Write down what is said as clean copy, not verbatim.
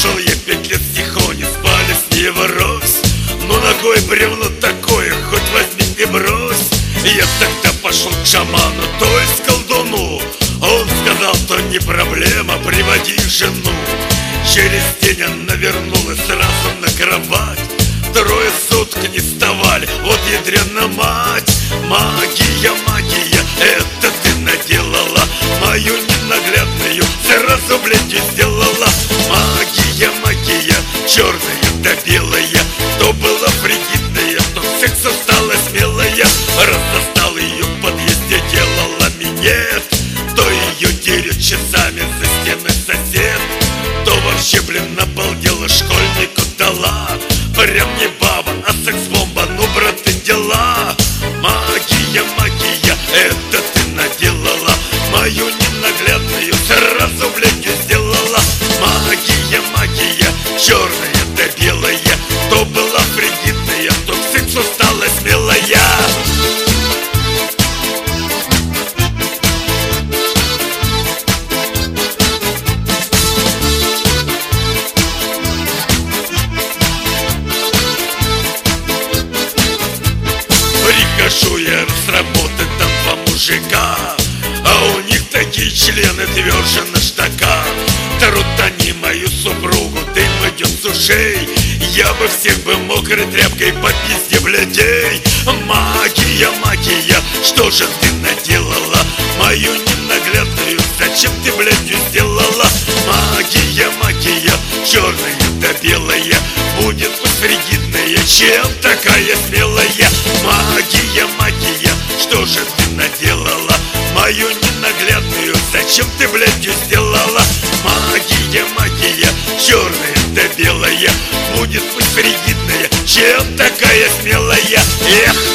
Шел я 5 лет тихоня, спали с ней врозь. Ну ногой бревно такое, хоть возьми и брось. Я тогда пошел к шаману, то есть колдуну. Он сказал, что не проблема, приводи жену. Через день она вернулась сразу на кровать. 2 суток не вставали, вот ядрена мать. Магия, магия, это ты наделала. Мою ненаглядную сразу блядью сделала. Магия, магия, черная да белая. То была фригидная, то секса стала смелая. Раз застал ее в подъезде, делала минет. То ее дерет часами за стены сосед. То вообще, блин, обалдела, школьнику дала. Прям не баба, а секс-бомба, ну, брат, ты дела. Магия, магия, это ты наделала. Мою ненаглядную сразу, блядь, сделала. Магия, магия, черная да белая. То была фригидная, то к сексу стала смелая. Прихожу я с работы, там 2 мужика, а у них такие члены тверже на штака. Трут они мою супругу, дым идет с ушей. Я бы всех бы мокрой тряпкой по пизде блядей. Магия, магия, что же ты наделала? Мою ненаглядную зачем ты, блядью, сделала? Магия, магия, черная да белая. Будет пусть фригидная, чем такая смелая. Магия, магия, что же ты наделала? Мою ненаглядную зачем ты, блядью, сделала? Магия, магия, черная да белая. Будет пусть фригидная, чем такая смелая. Эх!